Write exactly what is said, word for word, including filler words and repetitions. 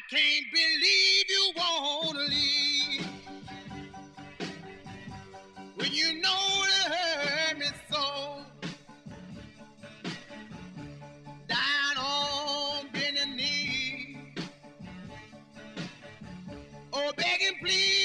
can't believe you wanna leave when you know it hurt me so. Down on bending knee, oh begging please.